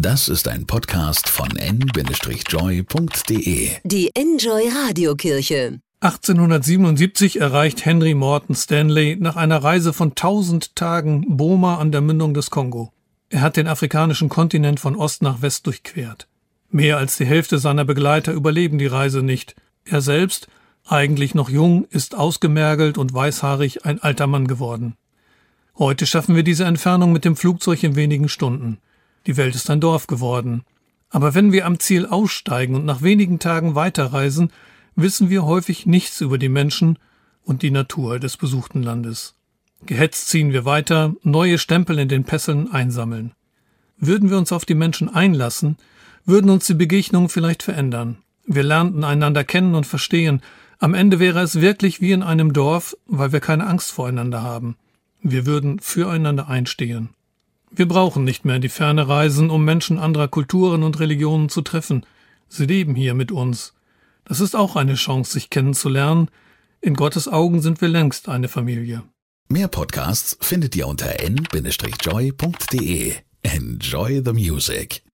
Das ist ein Podcast von n-joy.de. Die Enjoy Radiokirche. 1877 erreicht Henry Morton Stanley nach einer Reise von 1000 Tagen Boma an der Mündung des Kongo. Er hat den afrikanischen Kontinent von Ost nach West durchquert. Mehr als die Hälfte seiner Begleiter überleben die Reise nicht. Er selbst, eigentlich noch jung, ist ausgemergelt und weißhaarig ein alter Mann geworden. Heute schaffen wir diese Entfernung mit dem Flugzeug in wenigen Stunden. Die Welt ist ein Dorf geworden. Aber wenn wir am Ziel aussteigen und nach wenigen Tagen weiterreisen, wissen wir häufig nichts über die Menschen und die Natur des besuchten Landes. Gehetzt ziehen wir weiter, neue Stempel in den Pässen einsammeln. Würden wir uns auf die Menschen einlassen, würden uns die Begegnungen vielleicht verändern. Wir lernten einander kennen und verstehen. Am Ende wäre es wirklich wie in einem Dorf, weil wir keine Angst voreinander haben. Wir würden füreinander einstehen. Wir brauchen nicht mehr in die Ferne reisen, um Menschen anderer Kulturen und Religionen zu treffen. Sie leben hier mit uns. Das ist auch eine Chance, sich kennenzulernen. In Gottes Augen sind wir längst eine Familie. Mehr Podcasts findet ihr unter n-joy.de. Enjoy the music.